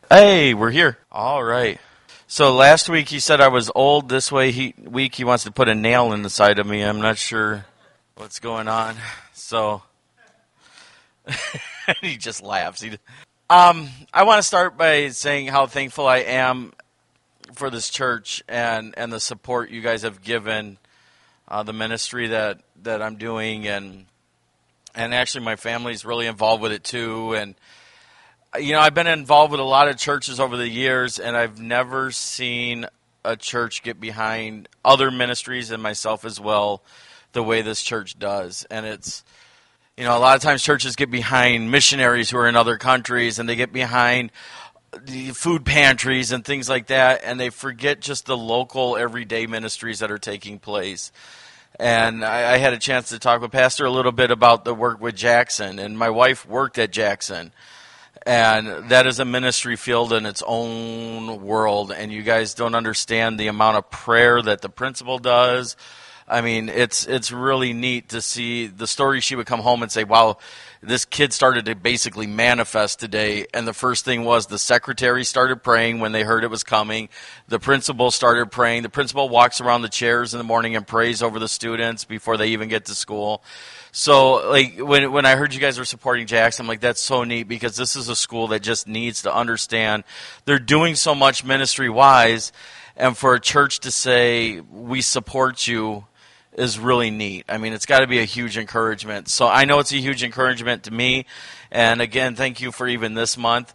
Hey, we're here. All right. So last week he said I was old. This week he wants to put a nail in the side of me. I'm not sure what's going on. So he just laughs. I want to start by saying how thankful I am for this church and the support you guys have given the ministry that I'm doing, and actually my family's really involved with it too. And you know, I've been involved with a lot of churches over the years, and I've never seen a church get behind other ministries and myself as well the way this church does. And it's, you know, a lot of times churches get behind missionaries who are in other countries, and they get behind the food pantries and things like that, and they forget just the local everyday ministries that are taking place. And I had a chance to talk with Pastor a little bit about the work with Jackson, and my wife worked at Jackson. And that is a ministry field in its own world, and you guys don't understand the amount of prayer that the principal does. I mean, it's really neat to see the story. She would come home and say, wow, this kid started to basically manifest today. And the first thing was the secretary started praying when they heard it was coming. The principal started praying. The principal walks around the chairs in the morning and prays over the students before they even get to school. So, like, when I heard you guys were supporting Jackson, I'm like, that's so neat, because this is a school that just needs to understand they're doing so much ministry-wise, and for a church to say, we support you, is really neat. I mean, it's got to be a huge encouragement. So I know it's a huge encouragement to me, and again, thank you for even this month.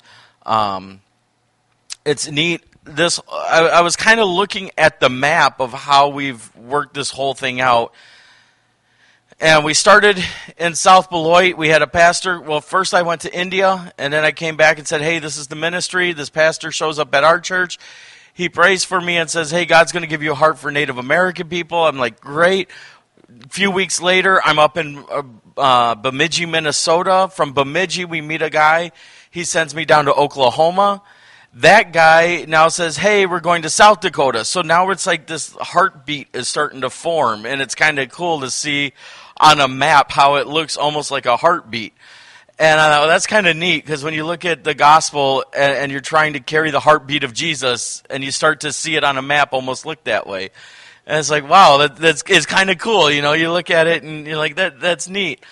It's neat. I was kind of looking at the map of how we've worked this whole thing out. And we started in South Beloit. We had a pastor. Well, first I went to India, and then I came back and said, hey, this is the ministry. This pastor shows up at our church. He prays for me and says, hey, God's going to give you a heart for Native American people. I'm like, great. A few weeks later, I'm up in Bemidji, Minnesota. From Bemidji, we meet a guy. He sends me down to Oklahoma. That guy now says, hey, we're going to South Dakota. So now it's like this heartbeat is starting to form, and it's kind of cool to see on a map how it looks almost like a heartbeat. And that's kind of neat, because when you look at the gospel and you're trying to carry the heartbeat of Jesus, and you start to see it on a map almost look that way. And it's like, wow, that's kind of cool. You know, you look at it and you're like, that's neat.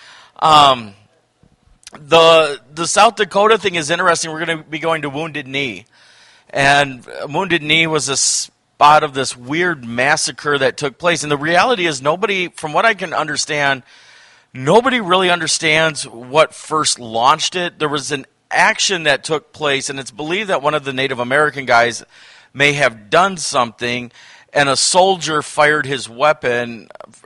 The South Dakota thing is interesting. We're going to be going to Wounded Knee. And Wounded Knee was a spot of this weird massacre that took place. And the reality is nobody, from what I can understand, nobody really understands what first launched it. There was an action that took place, and it's believed that one of the Native American guys may have done something, and a soldier fired his weapon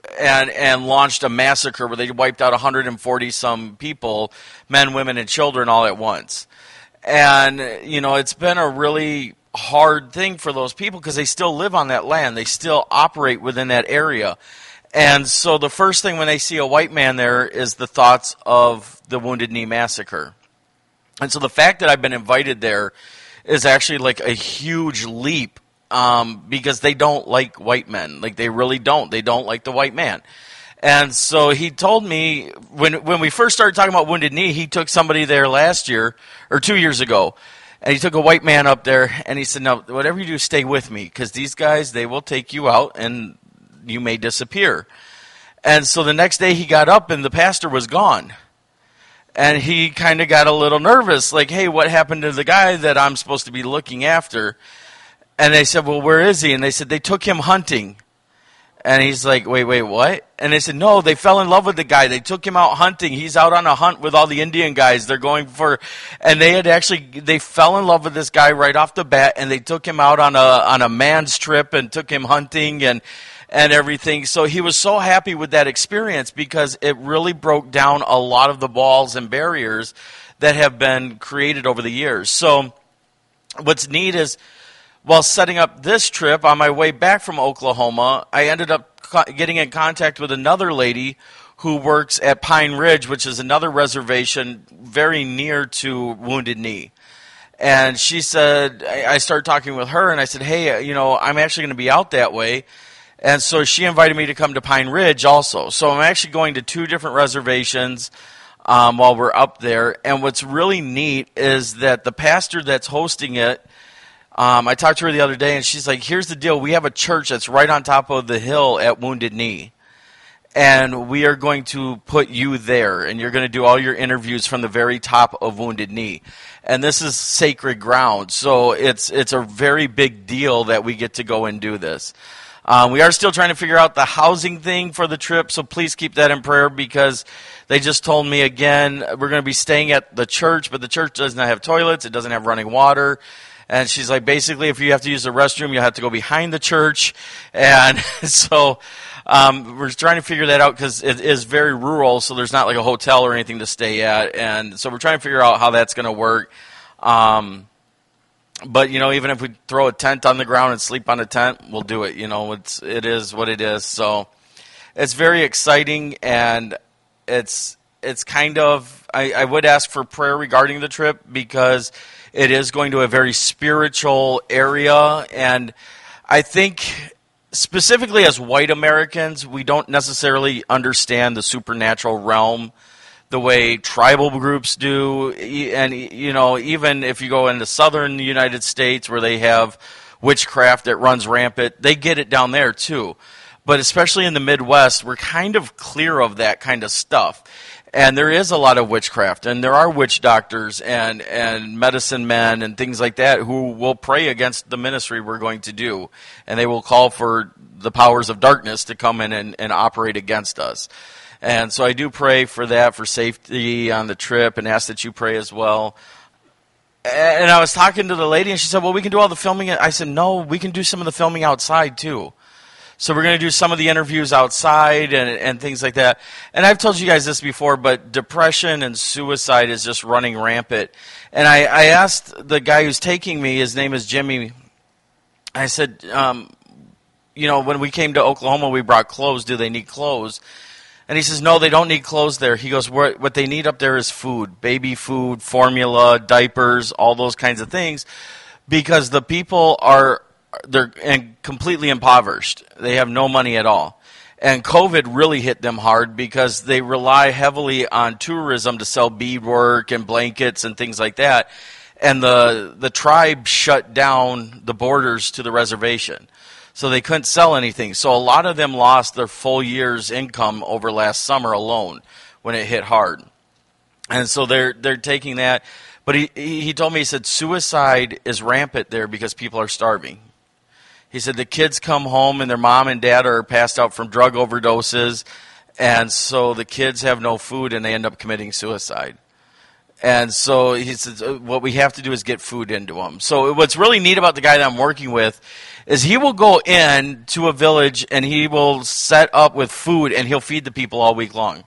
and launched a massacre where they wiped out 140-some people, men, women, and children all at once. And, you know, it's been a really hard thing for those people because they still live on that land. They still operate within that area. And so the first thing when they see a white man there is the thoughts of the Wounded Knee Massacre. And so the fact that I've been invited there is actually like a huge leap, because they don't like white men. Like, they really don't. They don't like the white man. And so he told me, when we first started talking about Wounded Knee, he took somebody there last year, or 2 years ago, and he took a white man up there, and he said, no, whatever you do, stay with me, because these guys, they will take you out, and you may disappear. And so the next day he got up, and the pastor was gone. And he kind of got a little nervous, like, hey, what happened to the guy that I'm supposed to be looking after? And they said, well, where is he? And they said, they took him hunting. And he's like, wait, what? And they said, no, they fell in love with the guy. They took him out hunting. He's out on a hunt with all the Indian guys. They're going for, and they fell in love with this guy right off the bat, and they took him out on a man's trip and took him hunting and everything. So he was so happy with that experience because it really broke down a lot of the walls and barriers that have been created over the years. So what's neat is, while setting up this trip, on my way back from Oklahoma, I ended up getting in contact with another lady who works at Pine Ridge, which is another reservation very near to Wounded Knee. And she said, I started talking with her, and I said, hey, you know, I'm actually going to be out that way. And so she invited me to come to Pine Ridge also. So I'm actually going to two different reservations. while we're up there. And what's really neat is that the pastor that's hosting it, I talked to her the other day, and she's like, here's the deal. We have a church that's right on top of the hill at Wounded Knee. And we are going to put you there, and you're going to do all your interviews from the very top of Wounded Knee. And this is sacred ground, so it's a very big deal that we get to go and do this. We are still trying to figure out the housing thing for the trip, so please keep that in prayer, because they just told me again, we're going to be staying at the church, but the church does not have toilets, it doesn't have running water. And she's like, basically, if you have to use the restroom, you have to go behind the church. And so we're trying to figure that out, because it is very rural, so there's not like a hotel or anything to stay at. And so we're trying to figure out how that's going to work. But, even if we throw a tent on the ground and sleep on a tent, we'll do it. It is what it is. So it's very exciting, and it's kind of, I would ask for prayer regarding the trip, because it is going to a very spiritual area, and I think specifically as white Americans, we don't necessarily understand the supernatural realm the way tribal groups do. And, even if you go into southern United States where they have witchcraft that runs rampant, they get it down there too. But especially in the Midwest, we're kind of clear of that kind of stuff. And there is a lot of witchcraft, and there are witch doctors and medicine men and things like that who will pray against the ministry we're going to do. And they will call for the powers of darkness to come in and operate against us. And so I do pray for that, for safety on the trip, and ask that you pray as well. And I was talking to the lady, and she said, well, we can do all the filming. I said, no, we can do some of the filming outside too. So we're going to do some of the interviews outside and things like that. And I've told you guys this before, but depression and suicide is just running rampant. And I asked the guy who's taking me, his name is Jimmy, I said, when we came to Oklahoma, we brought clothes. Do they need clothes? And he says, no, they don't need clothes there. He goes, what they need up there is food, baby food, formula, diapers, all those kinds of things, because the people they're completely impoverished. They have no money at all. And COVID really hit them hard, because they rely heavily on tourism to sell beadwork and blankets and things like that. And the tribe shut down the borders to the reservation. So they couldn't sell anything. So a lot of them lost their full year's income over last summer alone when it hit hard. And so they're taking that. But he told me, he said, suicide is rampant there because people are starving. He said the kids come home and their mom and dad are passed out from drug overdoses, and so the kids have no food and they end up committing suicide. And so he says, what we have to do is get food into them. So what's really neat about the guy that I'm working with is he will go in to a village and he will set up with food and he'll feed the people all week long.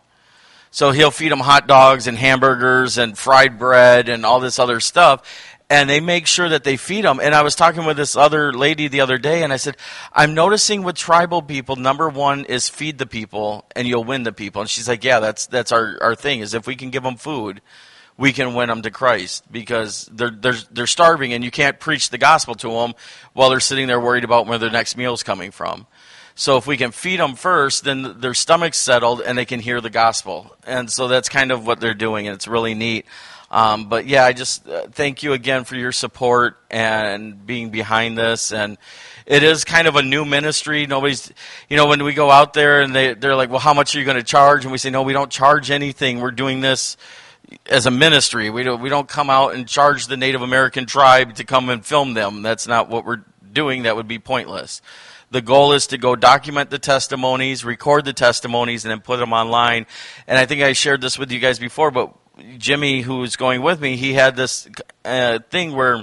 So he'll feed them hot dogs and hamburgers and fried bread and all this other stuff. And they make sure that they feed them. And I was talking with this other lady the other day, and I said, I'm noticing with tribal people, number one is feed the people, and you'll win the people. And she's like, yeah, that's our thing, is if we can give them food, we can win them to Christ, because they're starving, and you can't preach the gospel to them while they're sitting there worried about where their next meal's coming from. So if we can feed them first, then their stomach's settled, and they can hear the gospel. And so that's kind of what they're doing, and it's really neat. But yeah, I just thank you again for your support and being behind this. And it is kind of a new ministry. Nobody's, when we go out there and they're like, well, how much are you going to charge? And we say, no, we don't charge anything. We're doing this as a ministry. We don't come out and charge the Native American tribe to come and film them. That's not what we're doing. That would be pointless. The goal is to go document the testimonies, record the testimonies, and then put them online. And I think I shared this with you guys before, but Jimmy, who was going with me, he had this thing where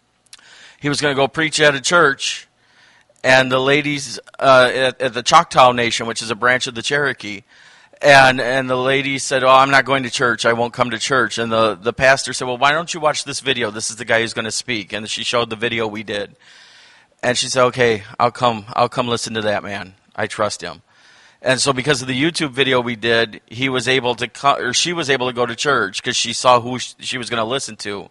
he was going to go preach at a church, and the ladies at the Choctaw Nation, which is a branch of the Cherokee, and the lady said, oh, I'm not going to church, I won't come to church. And the pastor said, well, why don't you watch this video? This is the guy who's going to speak. And she showed the video we did. And she said, okay, I'll come listen to that man. I trust him. And so because of the YouTube video we did, she was able to go to church because she saw who she was going to listen to,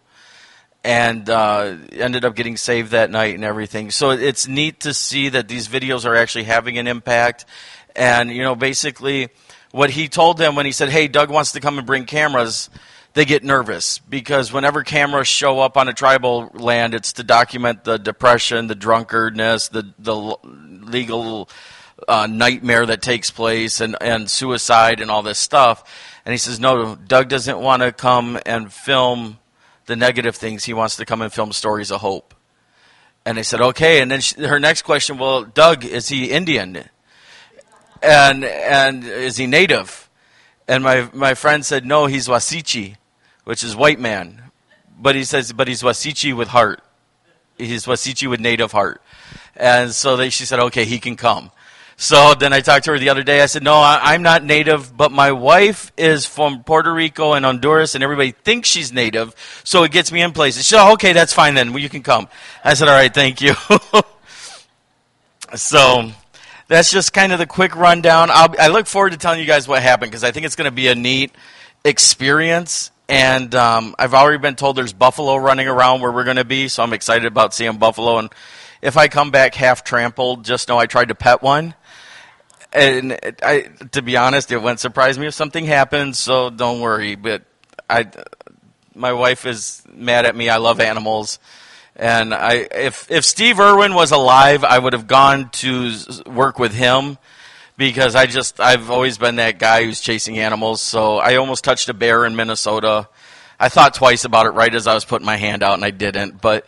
and ended up getting saved that night and everything. So it's neat to see that these videos are actually having an impact. And, basically what he told them when he said, hey, Doug wants to come and bring cameras, they get nervous because whenever cameras show up on a tribal land, it's to document the depression, the drunkardness, the legal nightmare that takes place, and suicide and all this stuff. And he says, no, Doug doesn't want to come and film the negative things. He wants to come and film stories of hope. And they said, okay. And then her next question, well, Doug, is he Indian? And is he native? And my friend said, no, he's Wasichi, which is white man. But he says, but he's Wasichi with heart. He's Wasichi with native heart. And so she said, okay, he can come. So then I talked to her the other day. I said, no, I'm not native, but my wife is from Puerto Rico and Honduras, and everybody thinks she's native, so it gets me in places. She said, oh, okay, that's fine then. Well, you can come. I said, all right, thank you. So that's just kind of the quick rundown. I look forward to telling you guys what happened because I think it's going to be a neat experience. And I've already been told there's buffalo running around where we're going to be, so I'm excited about seeing buffalo. And if I come back half trampled, just know I tried to pet one. And to be honest, it wouldn't surprise me if something happens, so don't worry. But my wife is mad at me. I love animals. And if Steve Irwin was alive, I would have gone to work with him because I've always been that guy who's chasing animals. So I almost touched a bear in Minnesota. I thought twice about it right as I was putting my hand out, and I didn't. But,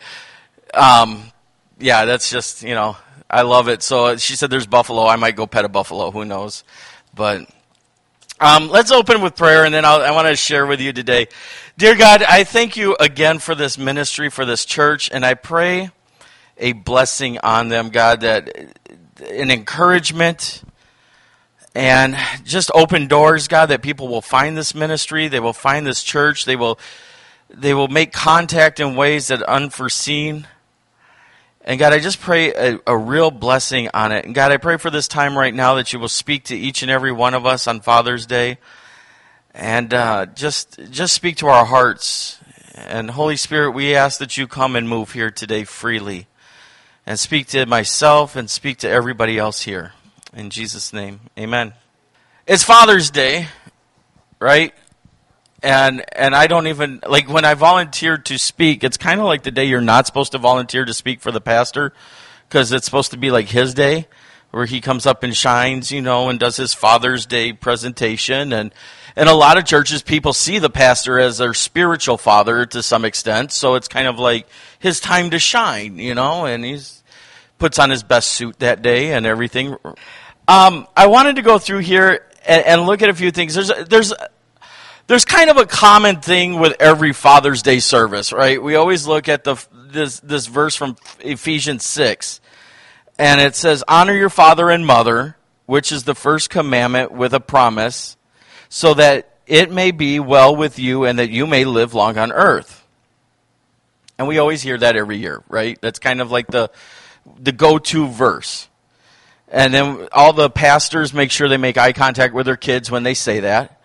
yeah, that's just, I love it. So she said there's buffalo. I might go pet a buffalo. Who knows? But let's open with prayer, and then I want to share with you today. Dear God, I thank you again for this ministry, for this church, and I pray a blessing on them, God, that an encouragement and just open doors, God, that people will find this ministry, they will find this church, they will make contact in ways that are unforeseen. And God, I just pray a real blessing on it. And God, I pray for this time right now that you will speak to each and every one of us on Father's Day. And just speak to our hearts. And Holy Spirit, we ask that you come and move here today freely. And speak to myself and speak to everybody else here. In Jesus' name, amen. It's Father's Day, right? And I don't even, like when I volunteered to speak, it's kind of like the day you're not supposed to volunteer to speak for the pastor because it's supposed to be like his day where he comes up and shines, and does his Father's Day presentation. And in a lot of churches, people see the pastor as their spiritual father to some extent. So it's kind of like his time to shine, and he's puts on his best suit that day and everything. I wanted to go through here and look at a few things. There's kind of a common thing with every Father's Day service, right? We always look at this verse from Ephesians 6, and it says, honor your father and mother, which is the first commandment with a promise, so that it may be well with you and that you may live long on earth. And we always hear that every year, right? That's kind of like the go-to verse. And then all the pastors make sure they make eye contact with their kids when they say that.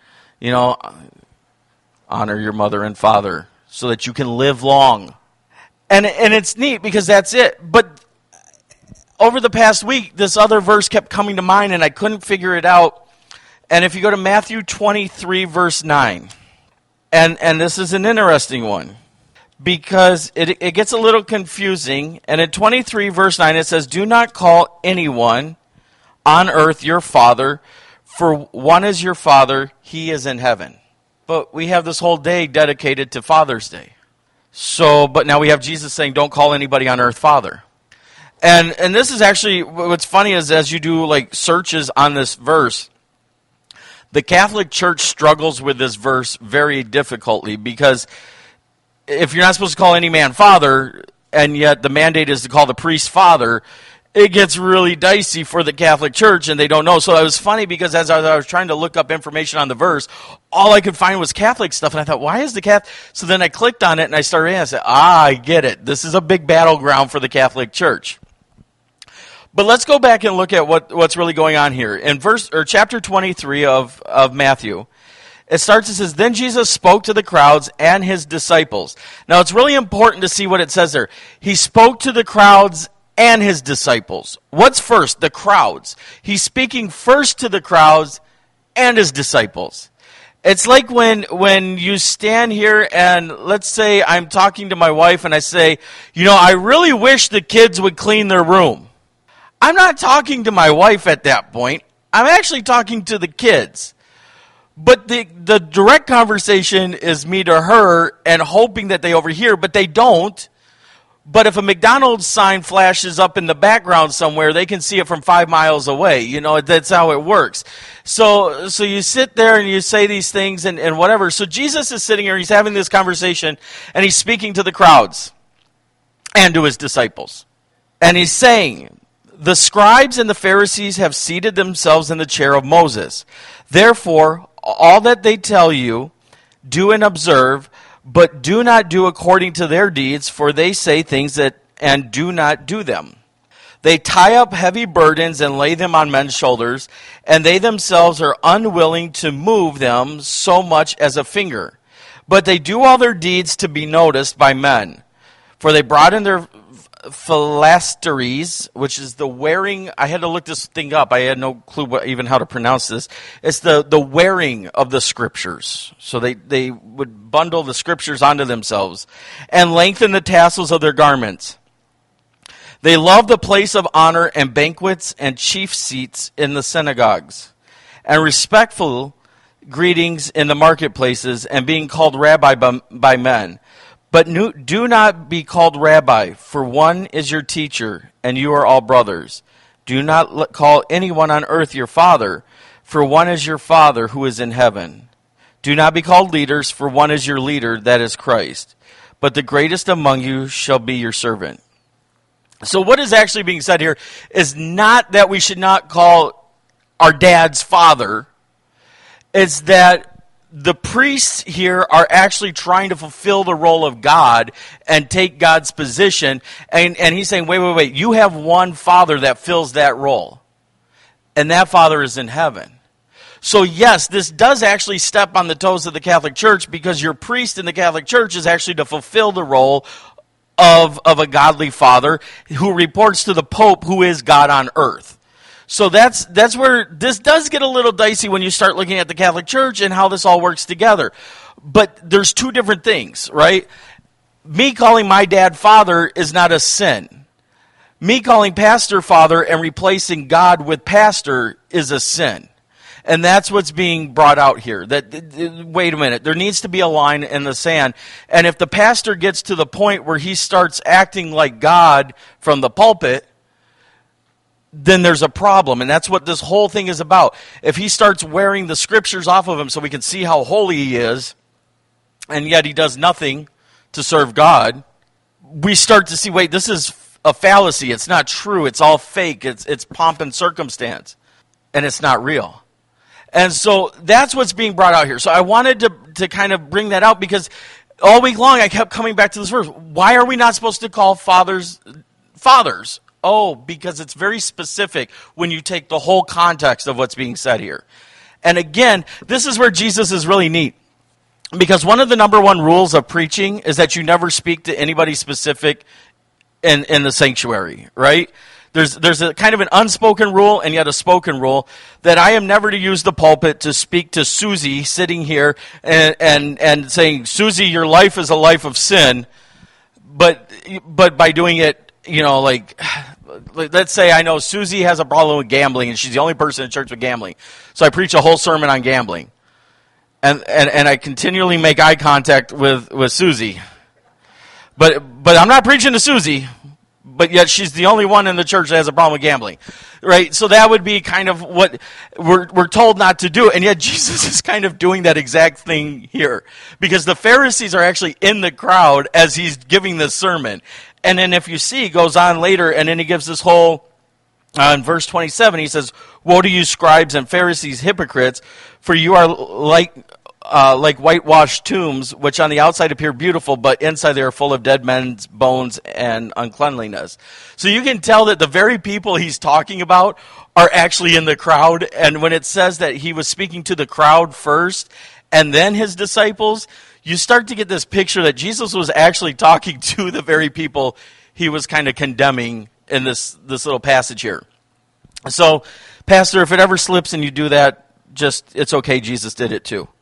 Honor your mother and father so that you can live long. And it's neat because that's it. But over the past week, this other verse kept coming to mind and I couldn't figure it out. And if you go to Matthew 23, verse 9, and this is an interesting one because it gets a little confusing. And in 23, verse 9, it says, do not call anyone on earth your father, for one is your Father, he is in heaven. But we have this whole day dedicated to Father's Day. But now we have Jesus saying, don't call anybody on earth Father. And this is actually, what's funny is as you do like searches on this verse, the Catholic Church struggles with this verse very difficultly because if you're not supposed to call any man Father, and yet the mandate is to call the priest Father, it gets really dicey for the Catholic Church, and they don't know. So it was funny because as I was trying to look up information on the verse, all I could find was Catholic stuff, and I thought, why is the Catholic? So then I clicked on it, and I started reading. I said, I get it. This is a big battleground for the Catholic Church. But let's go back and look at what's really going on here. In chapter 23 of Matthew, it starts, it says, then Jesus spoke to the crowds and his disciples. Now, it's really important to see what it says there. He spoke to the crowds and his disciples. What's first? The crowds. He's speaking first to the crowds and his disciples. It's like when you stand here and let's say I'm talking to my wife and I say, I really wish the kids would clean their room. I'm not talking to my wife at that point. I'm actually talking to the kids. But the direct conversation is me to her and hoping that they overhear, but they don't. But if a McDonald's sign flashes up in the background somewhere, they can see it from 5 miles away. That's how it works. So you sit there and you say these things and whatever. So Jesus is sitting here, he's having this conversation, and he's speaking to the crowds and to his disciples. And he's saying, the scribes and the Pharisees have seated themselves in the chair of Moses. Therefore, all that they tell you, do and observe, but do not do according to their deeds, for they say things and do not do them. They tie up heavy burdens and lay them on men's shoulders, and they themselves are unwilling to move them so much as a finger. But they do all their deeds to be noticed by men. For they brought in their phylacteries, which is the wearing. I had to look this thing up. I had no clue even how to pronounce this. It's the wearing of the scriptures. So they would bundle the scriptures onto themselves and lengthen the tassels of their garments. They love the place of honor and banquets and chief seats in the synagogues and respectful greetings in the marketplaces and being called rabbi by men. But do not be called rabbi, for one is your teacher, and you are all brothers. Do not call anyone on earth your father, for one is your Father who is in heaven. Do not be called leaders, for one is your leader, that is Christ. But the greatest among you shall be your servant. So what is actually being said here is not that we should not call our dad's father. It's that the priests here are actually trying to fulfill the role of God and take God's position. And he's saying, wait. You have one Father that fills that role. And that Father is in heaven. So yes, this does actually step on the toes of the Catholic Church because your priest in the Catholic Church is actually to fulfill the role of a godly Father who reports to the Pope, who is God on earth. So that's where this does get a little dicey when you start looking at the Catholic Church and how this all works together. But there's two different things, right? Me calling my dad father is not a sin. Me calling pastor father and replacing God with pastor is a sin. And that's what's being brought out here. That wait a minute, there needs to be a line in the sand. And if the pastor gets to the point where he starts acting like God from the pulpit, then there's a problem. And that's what this whole thing is about. If he starts wearing the scriptures off of him so we can see how holy he is, and yet he does nothing to serve God, we start to see, wait, this is a fallacy. It's not true. It's all fake. It's pomp and circumstance. And it's not real. And so that's what's being brought out here. So I wanted to kind of bring that out because all week long I kept coming back to this verse. Why are we not supposed to call fathers fathers? Oh, because it's very specific when you take the whole context of what's being said here. And again, this is where Jesus is really neat. Because one of the number one rules of preaching is that you never speak to anybody specific in the sanctuary, right? There's a kind of an unspoken rule and yet a spoken rule that I am never to use the pulpit to speak to Susie sitting here and saying, Susie, your life is a life of sin, but by doing it, like let's say I know Susie has a problem with gambling and she's the only person in church with gambling. So I preach a whole sermon on gambling. And I continually make eye contact with Susie. But I'm not preaching to Susie, but yet she's the only one in the church that has a problem with gambling. Right? So that would be kind of what we're told not to do. And yet Jesus is kind of doing that exact thing here. Because the Pharisees are actually in the crowd as he's giving this sermon. And then if you see, he goes on later, and then he gives this whole, in verse 27, he says, Woe to you, scribes and Pharisees, hypocrites, for you are like whitewashed tombs, which on the outside appear beautiful, but inside they are full of dead men's bones and uncleanliness. So you can tell that the very people he's talking about are actually in the crowd. And when it says that he was speaking to the crowd first, and then his disciples, you start to get this picture that Jesus was actually talking to the very people he was kind of condemning in this little passage here. So, Pastor, if it ever slips and you do that, just, it's okay, Jesus did it too.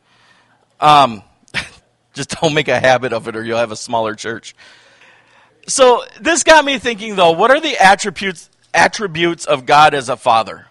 Just don't make a habit of it or you'll have a smaller church. So this got me thinking, though, what are the attributes of God as a father?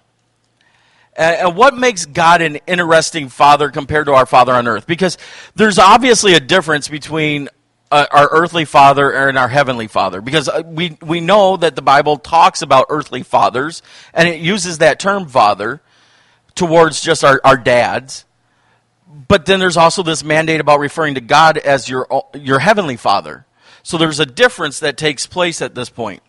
And what makes God an interesting father compared to our father on earth? Because there's obviously a difference between our earthly father and our heavenly father. Because we know that the Bible talks about earthly fathers, and it uses that term father towards just our dads. But then there's also this mandate about referring to God as your heavenly father. So there's a difference that takes place at this point.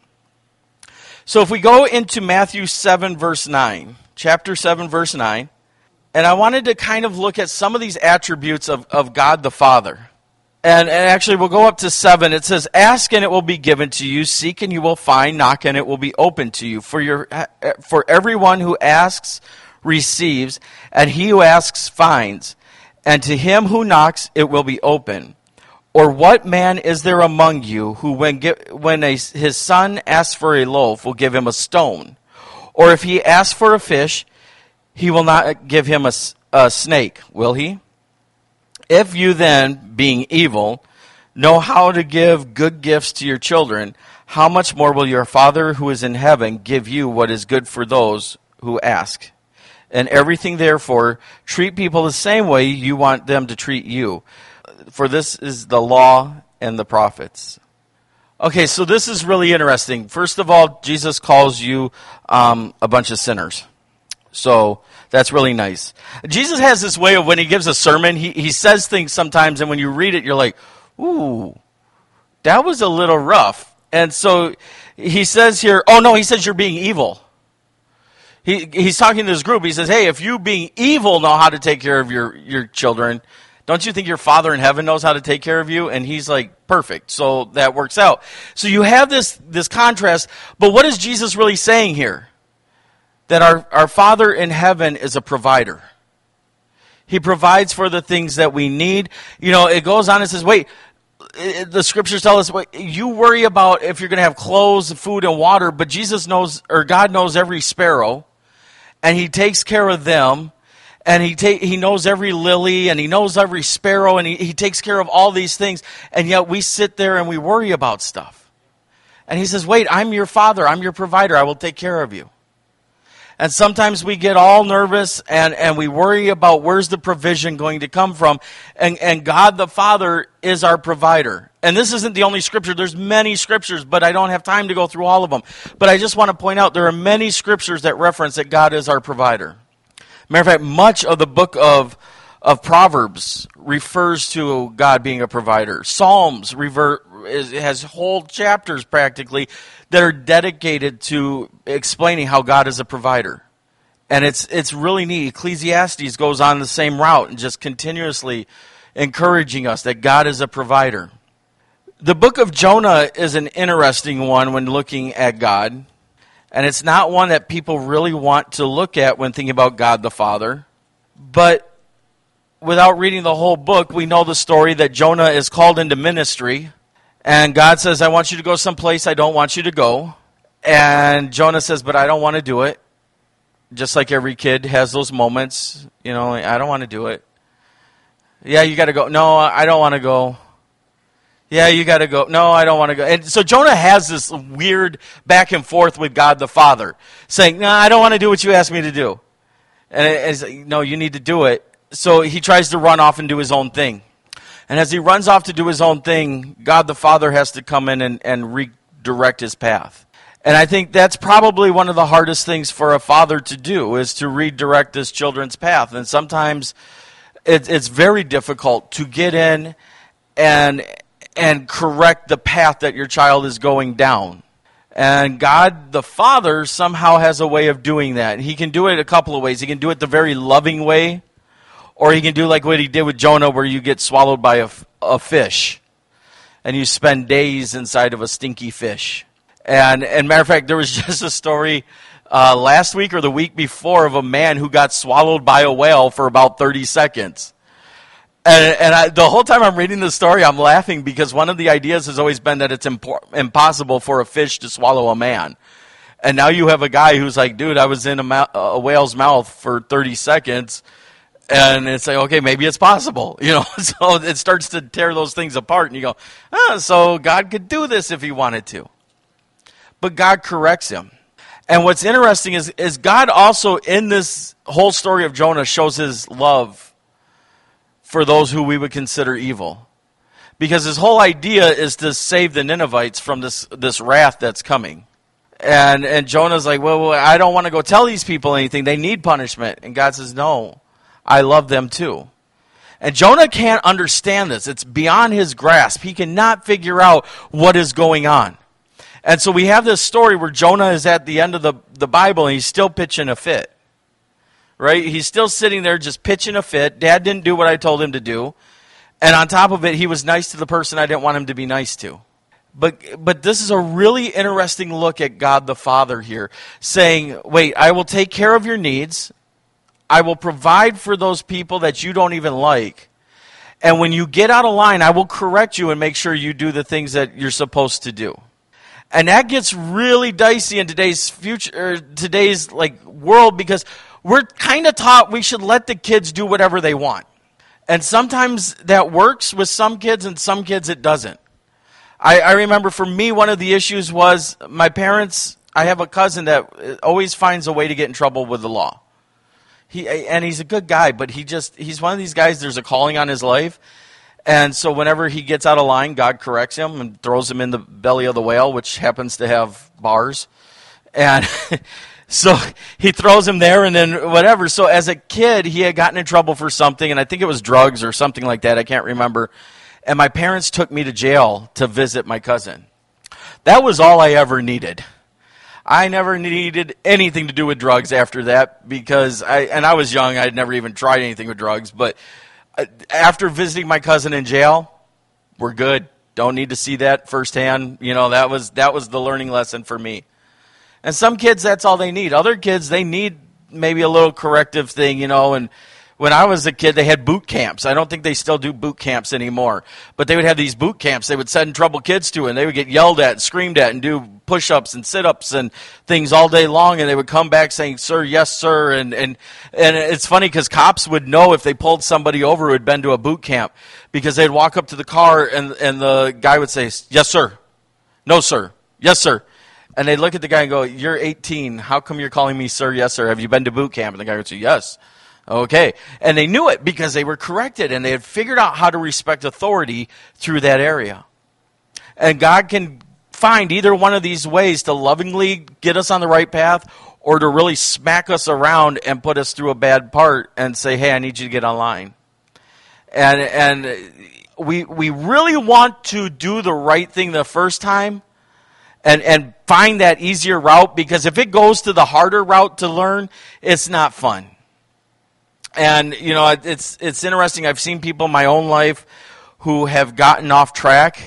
So if we go into Matthew 7, verse 9, chapter 7, verse 9, and I wanted to kind of look at some of these attributes of God the Father. And actually we'll go up to 7. It says, ask and it will be given to you, seek and you will find, knock and it will be opened to you. For everyone who asks receives, and he who asks finds, and to him who knocks it will be open. Or what man is there among you who when his son asks for a loaf will give him a stone? Or if he asks for a fish, he will not give him a snake, will he? If you then, being evil, know how to give good gifts to your children, how much more will your Father who is in heaven give you what is good for those who ask? And everything, therefore, treat people the same way you want them to treat you. For this is the law and the prophets. Okay, so this is really interesting. First of all, Jesus calls you a bunch of sinners. So that's really nice. Jesus has this way of when he gives a sermon, he says things sometimes, and when you read it, you're like, ooh, that was a little rough. And so he says here, he says you're being evil. He's talking to this group. He says, hey, if you being evil know how to take care of your children, don't you think your Father in heaven knows how to take care of you? And he's like, perfect. So that works out. So you have this contrast. But what is Jesus really saying here? That our Father in heaven is a provider. He provides for the things that we need. You know, it goes on and says, the scriptures tell us, you worry about if you're going to have clothes, food, and water, but Jesus knows, or God knows every sparrow, and he takes care of them. And he knows every lily, and he knows every sparrow, and he takes care of all these things. And yet we sit there and we worry about stuff. And he says, wait, I'm your Father. I'm your provider. I will take care of you. And sometimes we get all nervous and we worry about where's the provision going to come from. And God the Father is our provider. And this isn't the only scripture. There's many scriptures, but I don't have time to go through all of them. But I just want to point out there are many scriptures that reference that God is our provider. Matter of fact, much of the book of Proverbs refers to God being a provider. Psalms has whole chapters practically that are dedicated to explaining how God is a provider. And it's really neat. Ecclesiastes goes on the same route and just continuously encouraging us that God is a provider. The book of Jonah is an interesting one when looking at God. And it's not one that people really want to look at when thinking about God the Father. But without reading the whole book, we know the story that Jonah is called into ministry. And God says, I want you to go someplace I don't want you to go. And Jonah says, but I don't want to do it. Just like every kid has those moments. You know, I don't want to do it. Yeah, you got to go. No, I don't want to go. Yeah, you got to go. No, I don't want to go. And so Jonah has this weird back and forth with God the Father, saying, no, I don't want to do what you asked me to do. And it's like, no, you need to do it. So he tries to run off and do his own thing. And as he runs off to do his own thing, God the Father has to come in and redirect his path. And I think that's probably one of the hardest things for a father to do, is to redirect his children's path. And sometimes it's very difficult to get in and correct the path that your child is going down. And God the Father somehow has a way of doing that. And he can do it a couple of ways. He can do it the very loving way, or he can do like what he did with Jonah, where you get swallowed by a fish, and you spend days inside of a stinky fish. And matter of fact, there was just a story last week or the week before of a man who got swallowed by a whale for about 30 seconds. And the whole time I'm reading the story, I'm laughing because one of the ideas has always been that it's impossible for a fish to swallow a man. And now you have a guy who's like, dude, I was in a whale's mouth for 30 seconds, And it's like, okay, maybe it's possible, So it starts to tear those things apart, and you go, so God could do this if he wanted to. But God corrects him. And what's interesting is God also, in this whole story of Jonah, shows his love for those who we would consider evil. Because his whole idea is to save the Ninevites from this wrath that's coming. And Jonah's like, well, I don't want to go tell these people anything. They need punishment. And God says, no, I love them too. And Jonah can't understand this. It's beyond his grasp. He cannot figure out what is going on. And so we have this story where Jonah is at the end of the Bible, and he's still pitching a fit. Right? He's still sitting there just pitching a fit. Dad didn't do what I told him to do. And on top of it, he was nice to the person I didn't want him to be nice to. But this is a really interesting look at God the Father here, saying, wait, I will take care of your needs. I will provide for those people that you don't even like. And when you get out of line, I will correct you and make sure you do the things that you're supposed to do. And that gets really dicey in today's world, because we're kind of taught we should let the kids do whatever they want. And sometimes that works with some kids, and some kids it doesn't. I remember for me, one of the issues was my parents. I have a cousin that always finds a way to get in trouble with the law. He's a good guy, but he's one of these guys, there's a calling on his life. And so whenever he gets out of line, God corrects him and throws him in the belly of the whale, which happens to have bars. And so he throws him there, and then whatever. So as a kid, he had gotten in trouble for something, and I think it was drugs or something like that. I can't remember. And my parents took me to jail to visit my cousin. That was all I ever needed. I never needed anything to do with drugs after that, because I was young. I had never even tried anything with drugs. But after visiting my cousin in jail, we're good. Don't need to see that firsthand. That was the learning lesson for me. And some kids, that's all they need. Other kids, they need maybe a little corrective thing, and when I was a kid, they had boot camps. I don't think they still do boot camps anymore. But they would have these boot camps they would send troubled kids to, and they would get yelled at and screamed at and do push-ups and sit-ups and things all day long, and they would come back saying, sir, yes, sir. And it's funny because cops would know if they pulled somebody over who had been to a boot camp, because they'd walk up to the car, and the guy would say, yes, sir. No, sir. Yes, sir. And they'd look at the guy and go, you're 18. How come you're calling me sir, yes, sir? Have you been to boot camp? And the guy would say, yes. Okay. And they knew it because they were corrected, and they had figured out how to respect authority through that area. And God can find either one of these ways to lovingly get us on the right path, or to really smack us around and put us through a bad part and say, hey, I need you to get online. And we really want to do the right thing the first time, and find that easier route, because if it goes to the harder route to learn, it's not fun. And, it's interesting. I've seen people in my own life who have gotten off track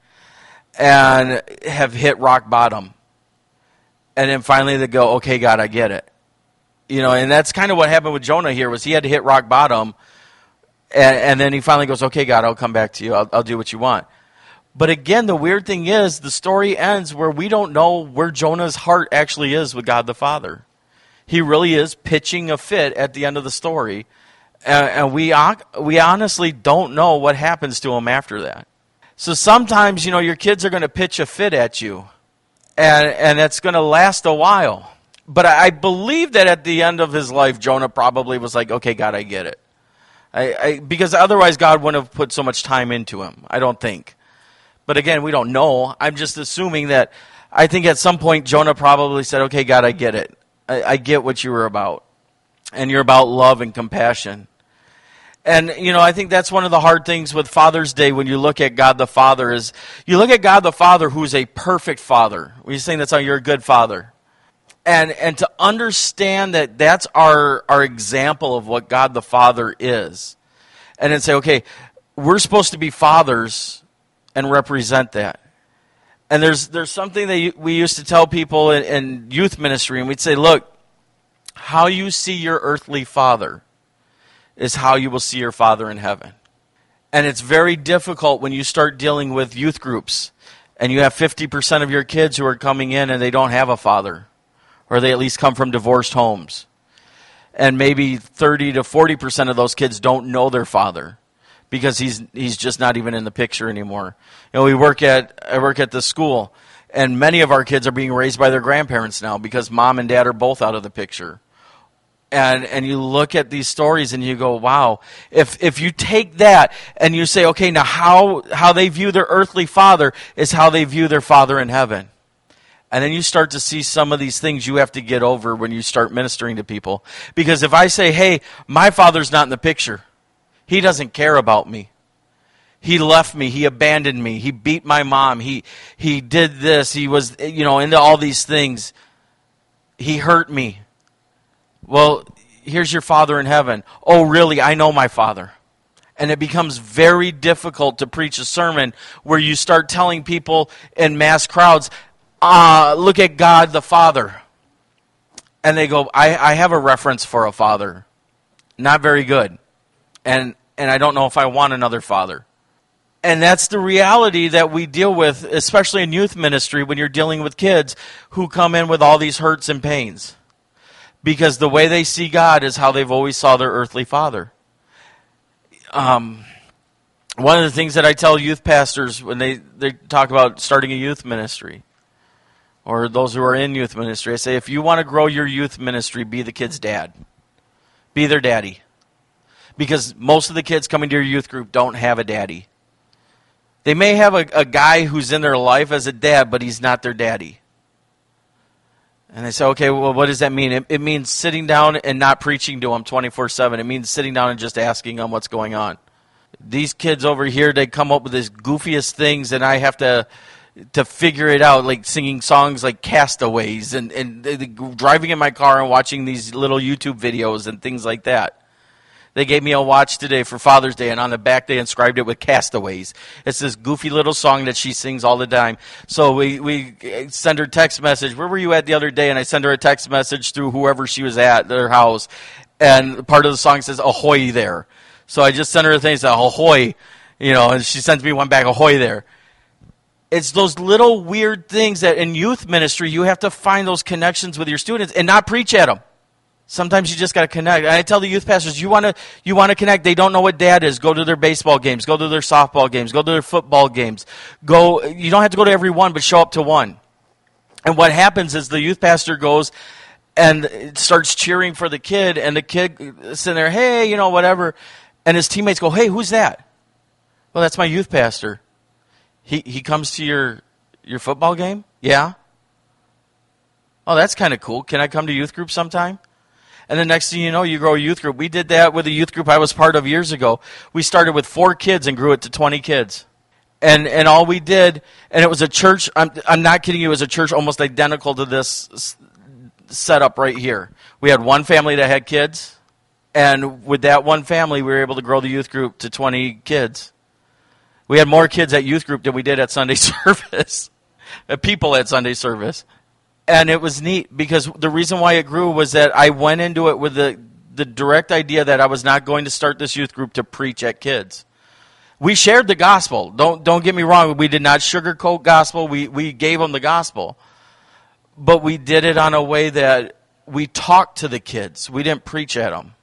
and have hit rock bottom. And then finally they go, okay, God, I get it. And that's kind of what happened with Jonah here, was he had to hit rock bottom. And then he finally goes, okay, God, I'll come back to you. I'll do what you want. But again, the weird thing is the story ends where we don't know where Jonah's heart actually is with God the Father. He really is pitching a fit at the end of the story. And we honestly don't know what happens to him after that. So sometimes, your kids are going to pitch a fit at you. And it's going to last a while. But I believe that at the end of his life, Jonah probably was like, okay, God, I get it. Because otherwise God wouldn't have put so much time into him, I don't think. But again, we don't know. I'm just assuming that I think at some point Jonah probably said, okay, God, I get it. I get what you were about. And you're about love and compassion. And, I think that's one of the hard things with Father's Day when you look at God the Father, is you look at God the Father, who's a perfect Father. We're saying that's how you're a good Father. And to understand that that's our example of what God the Father is. And then say, okay, we're supposed to be fathers and represent that. And there's something that we used to tell people in youth ministry, and we'd say, look, how you see your earthly father is how you will see your Father in heaven. And it's very difficult when you start dealing with youth groups, and you have 50% of your kids who are coming in and they don't have a father, or they at least come from divorced homes. And maybe 30 to 40% of those kids don't know their father because he's just not even in the picture anymore. You know, I work at the school, and many of our kids are being raised by their grandparents now because mom and dad are both out of the picture. And you look at these stories and you go, wow, if you take that and you say, okay, now how they view their earthly father is how they view their Father in heaven. And then you start to see some of these things you have to get over when you start ministering to people. Because if I say, hey, my father's not in the picture, he doesn't care about me. He left me, he abandoned me, he beat my mom, he did this, he was, into all these things. He hurt me. Well, here's your Father in heaven. Oh, really? I know my Father. And it becomes very difficult to preach a sermon where you start telling people in mass crowds, look at God the Father. And they go, I have a reference for a father. Not very good. And I don't know if I want another father. And that's the reality that we deal with, especially in youth ministry, when you're dealing with kids who come in with all these hurts and pains. Because the way they see God is how they've always saw their earthly father. One of the things that I tell youth pastors when they talk about starting a youth ministry, or those who are in youth ministry, I say, if you want to grow your youth ministry, be the kid's dad. Be their daddy. Because most of the kids coming to your youth group don't have a daddy. They may have a guy who's in their life as a dad, but he's not their daddy. And they say, okay, well, what does that mean? It means sitting down and not preaching to them 24/7. It means sitting down and just asking them what's going on. These kids over here, they come up with these goofiest things, and I have to figure it out, like singing songs like Castaways and driving in my car and watching these little YouTube videos and things like that. They gave me a watch today for Father's Day, and on the back they inscribed it with Castaways. It's this goofy little song that she sings all the time. So we send her text message, where were you at the other day? And I send her a text message through whoever she was at their house. And part of the song says, ahoy there. So I just sent her a thing that says, ahoy, and she sends me one back, ahoy there. It's those little weird things that in youth ministry, you have to find those connections with your students and not preach at them. Sometimes you just got to connect. I tell the youth pastors, you want to connect. They don't know what dad is. Go to their baseball games. Go to their softball games. Go to their football games. You don't have to go to every one, but show up to one. And what happens is the youth pastor goes and starts cheering for the kid, and the kid is sitting there, hey, whatever. And his teammates go, hey, who's that? Well, that's my youth pastor. He comes to your football game? Yeah. Oh, that's kind of cool. Can I come to youth group sometime? And the next thing you know, you grow a youth group. We did that with a youth group I was part of years ago. We started with 4 kids and grew it to 20 kids. And all we did, and it was a church, I'm not kidding you, it was a church almost identical to this setup right here. We had one family that had kids, and with that one family, we were able to grow the youth group to 20 kids. We had more kids at youth group than we did at Sunday service, people at Sunday service. And it was neat because the reason why it grew was that I went into it with the direct idea that I was not going to start this youth group to preach at kids. We shared the gospel. Don't get me wrong. We did not sugarcoat gospel. We gave them the gospel. But we did it on a way that we talked to the kids. We didn't preach at them.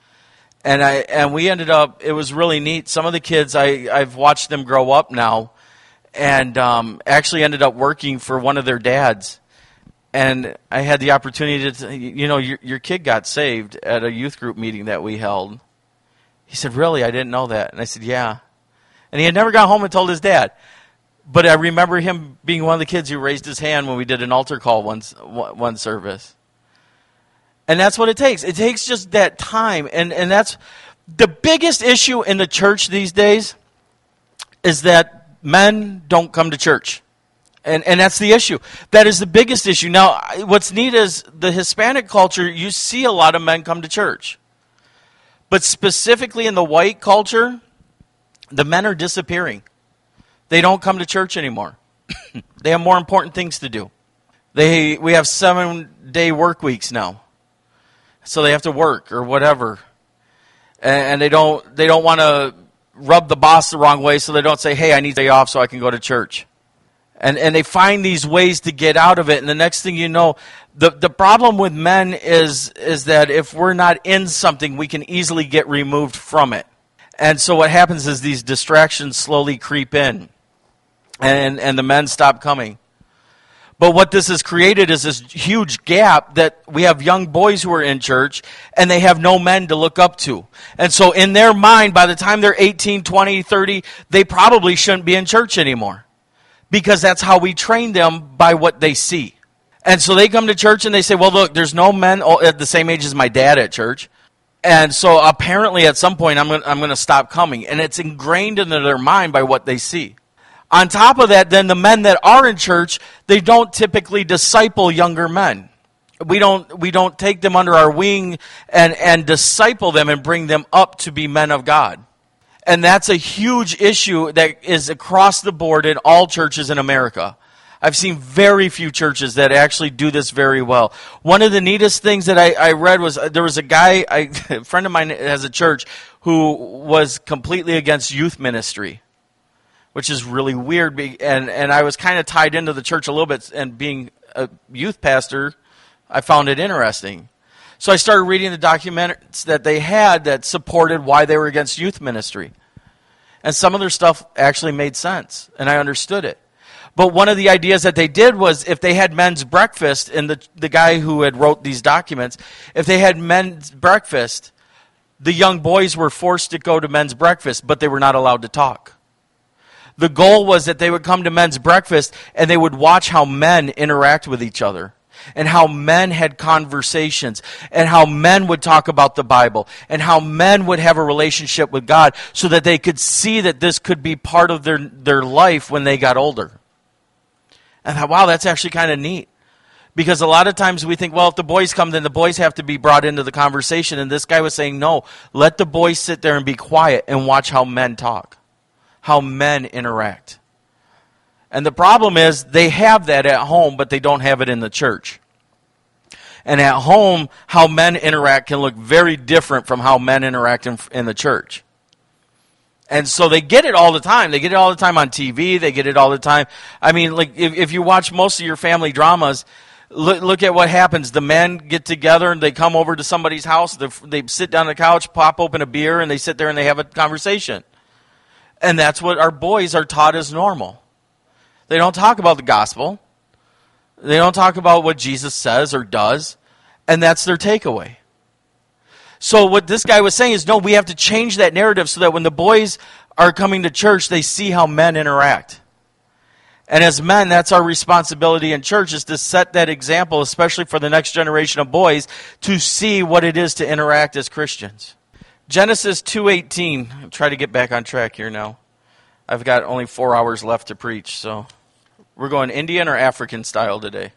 And we ended up, it was really neat. Some of the kids, I've watched them grow up now and actually ended up working for one of their dads. And I had the opportunity to, your kid got saved at a youth group meeting that we held. He said, really? I didn't know that. And I said, yeah. And he had never gone home and told his dad. But I remember him being one of the kids who raised his hand when we did an altar call one service. And that's what it takes. It takes just that time. And that's the biggest issue in the church these days is that men don't come to church. And that's the issue. That is the biggest issue. Now, what's neat is the Hispanic culture, you see a lot of men come to church. But specifically in the white culture, the men are disappearing. They don't come to church anymore. They have more important things to do. We have 7-day work weeks now. So they have to work or whatever. And they don't want to rub the boss the wrong way, so they don't say, hey, I need a day off so I can go to church. And they find these ways to get out of it. And the next thing you know, the problem with men is that if we're not in something, we can easily get removed from it. And so what happens is these distractions slowly creep in. And the men stop coming. But what this has created is this huge gap that we have young boys who are in church and they have no men to look up to. And so in their mind, by the time they're 18, 20, 30, they probably shouldn't be in church anymore. Because that's how we train them, by what they see. And so they come to church and they say, well, look, there's no men at the same age as my dad at church. And so apparently at some point I'm going to stop coming. And it's ingrained into their mind by what they see. On top of that, then the men that are in church, they don't typically disciple younger men. We don't take them under our wing and disciple them and bring them up to be men of God. And that's a huge issue that is across the board in all churches in America. I've seen very few churches that actually do this very well. One of the neatest things that I read was there was a guy, a friend of mine has a church, who was completely against youth ministry, which is really weird. And I was kind of tied into the church a little bit, and being a youth pastor, I found it interesting. So I started reading the documents that they had that supported why they were against youth ministry. And some of their stuff actually made sense, and I understood it. But one of the ideas that they did was, if they had men's breakfast, and the guy who had wrote these documents, if they had men's breakfast, the young boys were forced to go to men's breakfast, but they were not allowed to talk. The goal was that they would come to men's breakfast, and they would watch how men interact with each other, and how men had conversations, and how men would talk about the Bible, and how men would have a relationship with God, so that they could see that this could be part of their life when they got older. And I thought, wow, that's actually kind of neat. Because a lot of times we think, well, if the boys come, then the boys have to be brought into the conversation. And this guy was saying, no, let the boys sit there and be quiet and watch how men talk, how men interact. And the problem is, they have that at home, but they don't have it in the church. And at home, how men interact can look very different from how men interact in the church. And so they get it all the time. They get it all the time on TV. They get it all the time. I mean, like if you watch most of your family dramas, look at what happens. The men get together and they come over to somebody's house. They sit down on the couch, pop open a beer, and they sit there and they have a conversation. And that's what our boys are taught as normal. They don't talk about the gospel. They don't talk about what Jesus says or does. And that's their takeaway. So what this guy was saying is, no, we have to change that narrative so that when the boys are coming to church, they see how men interact. And as men, that's our responsibility in church, is to set that example, especially for the next generation of boys, to see what it is to interact as Christians. Genesis 2:18. I'll try to get back on track here now. I've got only 4 hours left to preach, so we're going Indian or African style today.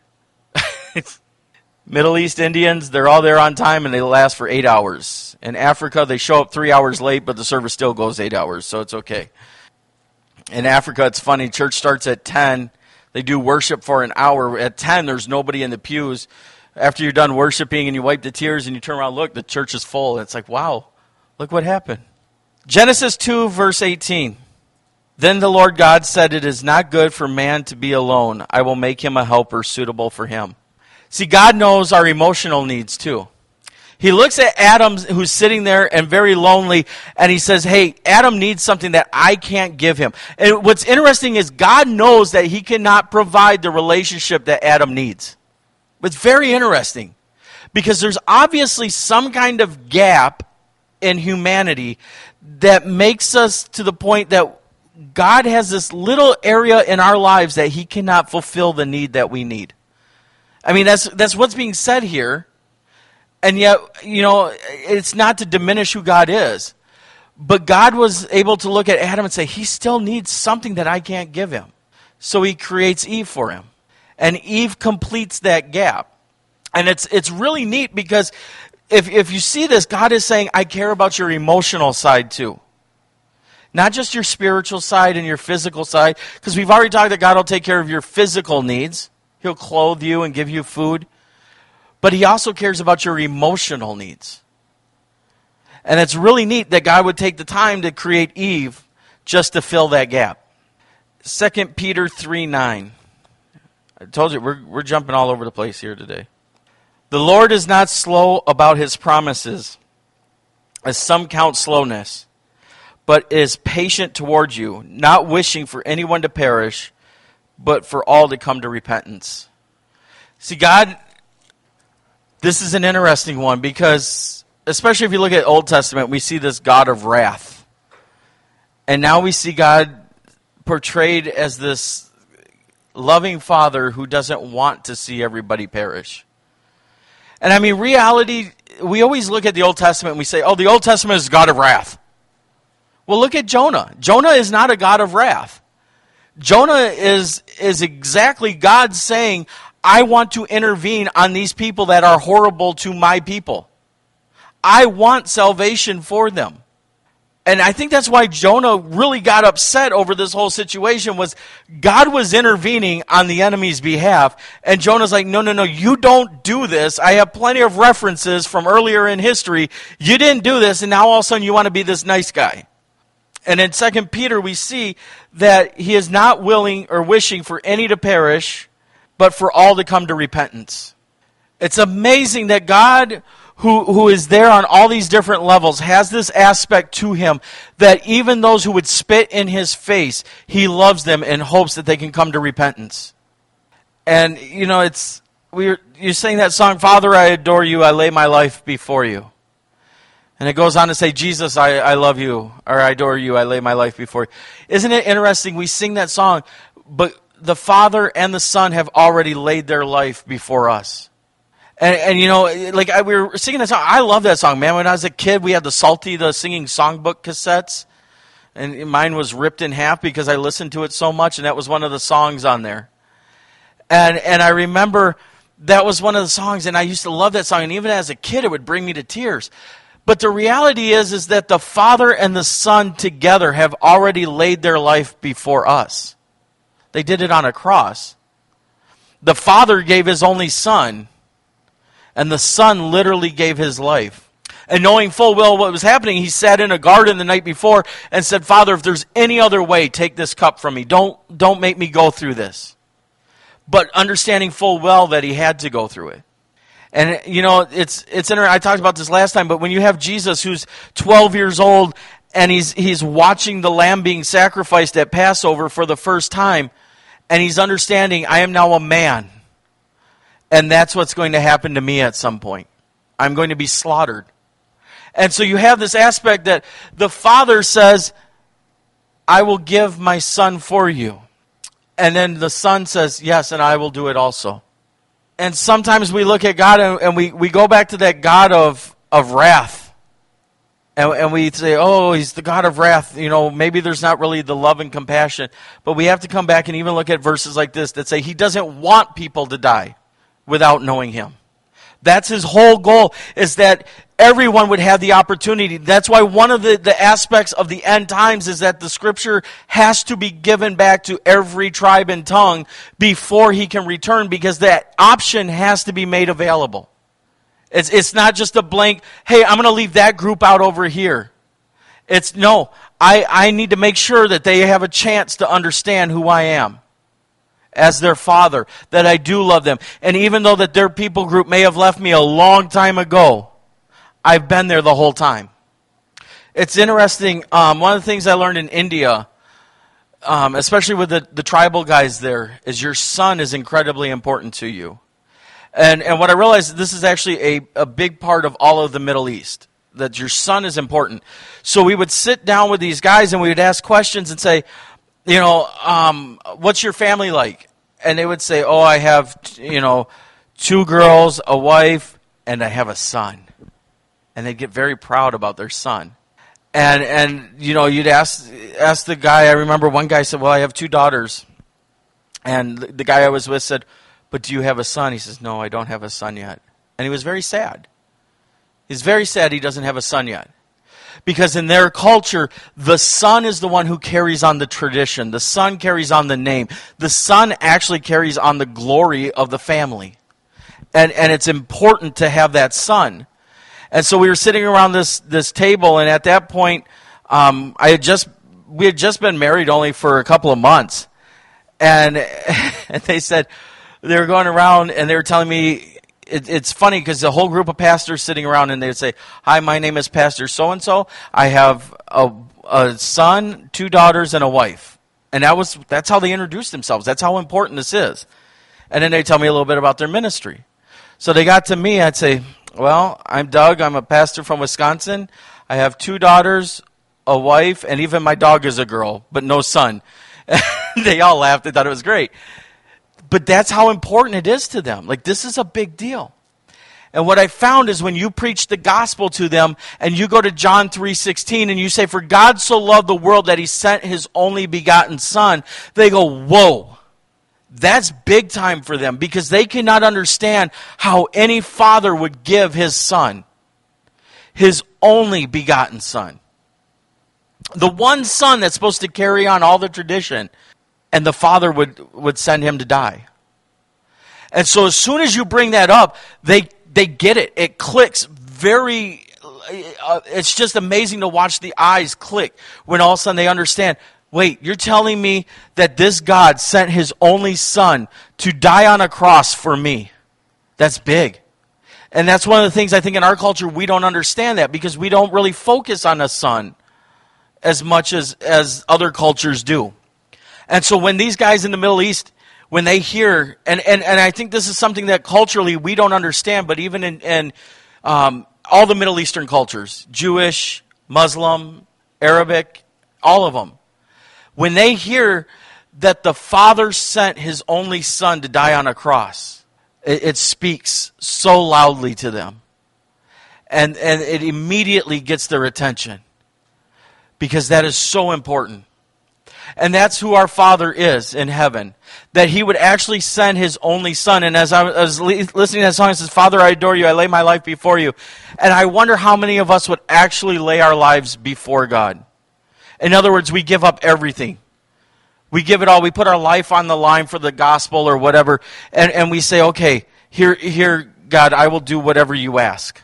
Middle East Indians, they're all there on time and they last for 8 hours. In Africa, they show up 3 hours late, but the service still goes 8 hours, so it's okay. In Africa, it's funny, church starts at 10. They do worship for an hour. At 10, there's nobody in the pews. After you're done worshiping and you wipe the tears and you turn around, look, the church is full. And it's like, wow, look what happened. Genesis 2, verse 18. Then the Lord God said, it is not good for man to be alone. I will make him a helper suitable for him. See, God knows our emotional needs too. He looks at Adam, who's sitting there and very lonely, and he says, hey, Adam needs something that I can't give him. And what's interesting is God knows that he cannot provide the relationship that Adam needs. It's very interesting, because there's obviously some kind of gap in humanity that makes us to the point that God has this little area in our lives that he cannot fulfill the need that we need. I mean, that's what's being said here. And yet, you know, it's not to diminish who God is. But God was able to look at Adam and say, he still needs something that I can't give him. So he creates Eve for him. And Eve completes that gap. And it's really neat, because if you see this, God is saying, I care about your emotional side too. Not just your spiritual side and your physical side. Because we've already talked that God will take care of your physical needs. He'll clothe you and give you food. But he also cares about your emotional needs. And it's really neat that God would take the time to create Eve just to fill that gap. 2 Peter 3:9. I told you, we're jumping all over the place here today. The Lord is not slow about his promises, as some count slowness, but is patient toward you, not wishing for anyone to perish, but for all to come to repentance. See, God, this is an interesting one because, especially if you look at Old Testament, we see this God of wrath. And now we see God portrayed as this loving Father who doesn't want to see everybody perish. And I mean, reality, we always look at the Old Testament and we say, oh, the Old Testament is God of wrath. Well, look at Jonah. Jonah is not a God of wrath. Jonah is exactly God saying, I want to intervene on these people that are horrible to my people. I want salvation for them. And I think that's why Jonah really got upset over this whole situation, was God was intervening on the enemy's behalf. And Jonah's like, no, you don't do this. I have plenty of references from earlier in history. You didn't do this, and now all of a sudden you want to be this nice guy. And in 2 Peter we see that he is not willing or wishing for any to perish, but for all to come to repentance. It's amazing that God, who is there on all these different levels, has this aspect to him that even those who would spit in his face, he loves them and hopes that they can come to repentance. And, you know, you sing that song, Father, I adore you, I lay my life before you. And it goes on to say, Jesus, I love you, or I adore you, I lay my life before you. Isn't it interesting? We sing that song, but the Father and the Son have already laid their life before us. And you know, like we were singing that song. I love that song, man. When I was a kid, we had the singing songbook cassettes. And mine was ripped in half because I listened to it so much, and that was one of the songs on there. And I remember that was one of the songs, and I used to love that song. And even as a kid, it would bring me to tears. But the reality is that the Father and the Son together have already laid their life before us. They did it on a cross. The Father gave his only Son, and the Son literally gave his life. And knowing full well what was happening, he sat in a garden the night before and said, Father, if there's any other way, take this cup from me. Don't make me go through this. But understanding full well that he had to go through it. And, you know, it's interesting. I talked about this last time, but when you have Jesus who's 12 years old and he's watching the lamb being sacrificed at Passover for the first time, and he's understanding, I am now a man. And that's what's going to happen to me at some point. I'm going to be slaughtered. And so you have this aspect that the Father says, I will give my Son for you. And then the Son says, yes, and I will do it also. And sometimes we look at God and we go back to that God of wrath. And we say, oh, he's the God of wrath. You know, maybe there's not really the love and compassion. But we have to come back and even look at verses like this that say he doesn't want people to die without knowing him. That's his whole goal, is that everyone would have the opportunity. That's why one of the aspects of the end times is that the Scripture has to be given back to every tribe and tongue before he can return, because that option has to be made available. It's not just a blank, hey, I'm going to leave that group out over here. It's, no, I need to make sure that they have a chance to understand who I am as their Father, that I do love them. And even though that their people group may have left me a long time ago, I've been there the whole time. It's interesting. One of the things I learned in India, especially with the tribal guys there, is your son is incredibly important to you. And what I realized, this is actually a big part of all of the Middle East, that your son is important. So we would sit down with these guys and we would ask questions and say, you know, what's your family like? And they would say, oh, I have, 2 girls, a wife, and I have a son. And they'd get very proud about their son. And you'd ask the guy. I remember one guy said, well, I have 2 daughters. And the guy I was with said, but do you have a son? He says, no, I don't have a son yet. And he was very sad. He's very sad he doesn't have a son yet. Because in their culture, the son is the one who carries on the tradition. The son carries on the name. The son actually carries on the glory of the family. And it's important to have that son. And so we were sitting around this table, and at that point, we had just been married only for a couple of months. And, and they said, they were going around and they were telling me, it's funny because the whole group of pastors sitting around and they would say, hi, my name is Pastor so-and-so. I have a son, 2 daughters, and a wife. And that's how they introduced themselves. That's how important this is. And then they tell me a little bit about their ministry. So they got to me, I'd say, well, I'm Doug. I'm a pastor from Wisconsin. I have 2 daughters, a wife, and even my dog is a girl, but no son. They all laughed. They thought it was great. But that's how important it is to them. Like, this is a big deal. And what I found is when you preach the gospel to them and you go to John 3:16 and you say, for God so loved the world that he sent his only begotten son, they go, whoa. That's big time for them because they cannot understand how any father would give his son, his only begotten son. The one son that's supposed to carry on all the tradition, and the father would send him to die. And so as soon as you bring that up, they get it. It clicks very, it's just amazing to watch the eyes click when all of a sudden they understand, wait, you're telling me that this God sent his only son to die on a cross for me. That's big. And that's one of the things I think in our culture we don't understand that because we don't really focus on a son as much as other cultures do. And so when these guys in the Middle East, when they hear, and I think this is something that culturally we don't understand, but even in all the Middle Eastern cultures, Jewish, Muslim, Arabic, all of them, when they hear that the Father sent his only son to die on a cross, it speaks so loudly to them. And it immediately gets their attention because that is so important. And that's who our Father is in heaven. That he would actually send his only son. And as I was listening to that song, it says, Father, I adore you. I lay my life before you. And I wonder how many of us would actually lay our lives before God. In other words, we give up everything. We give it all. We put our life on the line for the gospel or whatever. And we say, okay, here, God, I will do whatever you ask.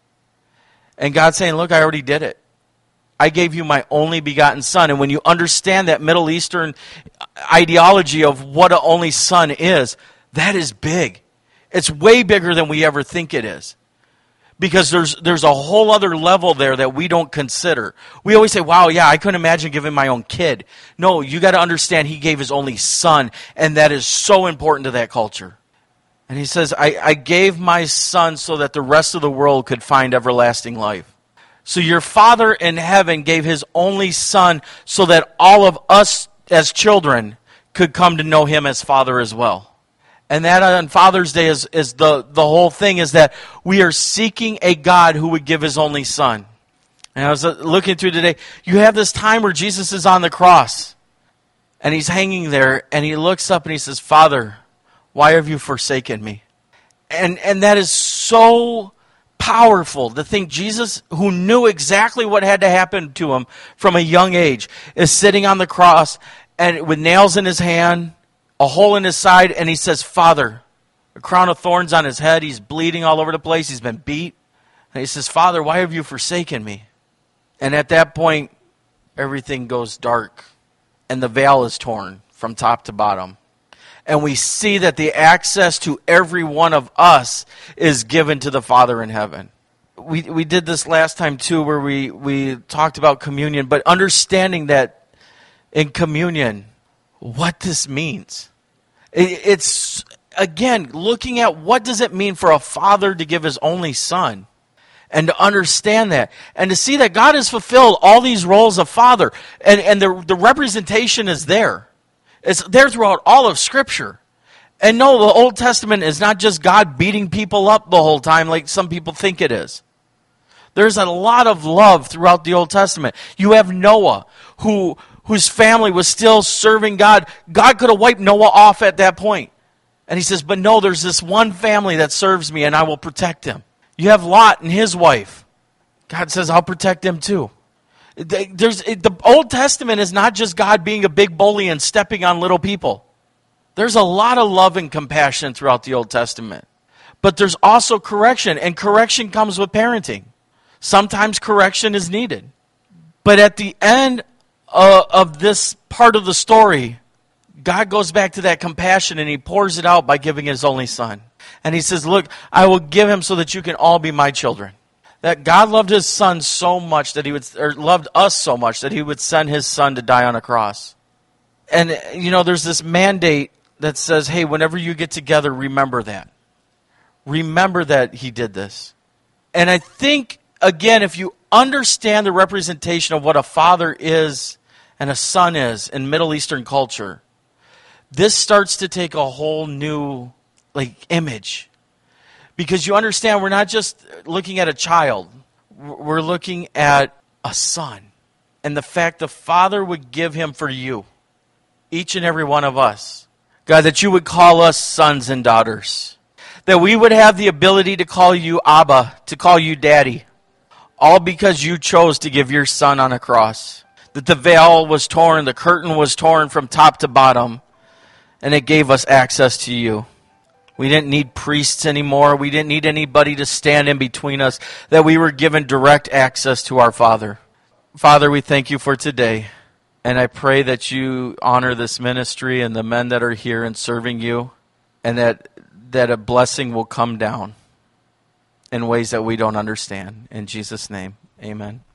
And God's saying, look, I already did it. I gave you my only begotten son. And when you understand that Middle Eastern ideology of what an only son is, that is big. It's way bigger than we ever think it is. Because there's a whole other level there that we don't consider. We always say, wow, yeah, I couldn't imagine giving my own kid. No, you got to understand he gave his only son. And that is so important to that culture. And he says, I gave my son so that the rest of the world could find everlasting life. So your Father in heaven gave his only son so that all of us as children could come to know him as Father as well. And that on Father's Day is the whole thing is that we are seeking a God who would give his only son. And I was looking through today, you have this time where Jesus is on the cross and he's hanging there and he looks up and he says, Father, why have you forsaken me? And that is so powerful to think Jesus, who knew exactly what had to happen to him from a young age, is sitting on the cross and with nails in his hand, a hole in his side, and he says, Father, a crown of thorns on his head, he's bleeding all over the place, he's been beat. And he says, Father, why have you forsaken me? And at that point, everything goes dark, and the veil is torn from top to bottom. And we see that the access to every one of us is given to the Father in heaven. We did this last time too, where we talked about communion, but understanding that in communion, what this means. It's, again, looking at what does it mean for a father to give his only son. And to understand that. And to see that God has fulfilled all these roles of father. And the representation is there. It's there throughout all of Scripture. And no, the Old Testament is not just God beating people up the whole time like some people think it is. There's a lot of love throughout the Old Testament. You have Noah, whose family was still serving God. God could have wiped Noah off at that point. And he says, but no, there's this one family that serves me and I will protect him. You have Lot and his wife. God says, I'll protect them too. The Old Testament is not just God being a big bully and stepping on little people. There's a lot of love and compassion throughout the Old Testament. But there's also correction, and correction comes with parenting. Sometimes correction is needed. But at the end of this part of the story, God goes back to that compassion and he pours it out by giving his only son. And he says, look, I will give him so that you can all be my children. That God loved his son so much that he would, or loved us so much that he would send his son to die on a cross. And, you know, there's this mandate that says, hey, whenever you get together, remember that. Remember that he did this. And I think, again, if you understand the representation of what a father is and a son is in Middle Eastern culture, this starts to take a whole new image. Because you understand we're not just looking at a child. We're looking at a son. And the fact the Father would give him for you, each and every one of us. God, that you would call us sons and daughters. That we would have the ability to call you Abba, to call you Daddy. All because you chose to give your son on a cross. That the veil was torn, the curtain was torn from top to bottom. And it gave us access to you. We didn't need priests anymore. We didn't need anybody to stand in between us. That we were given direct access to our Father. Father, we thank you for today. And I pray that you honor this ministry and the men that are here and serving you. And that a blessing will come down in ways that we don't understand. In Jesus' name, amen.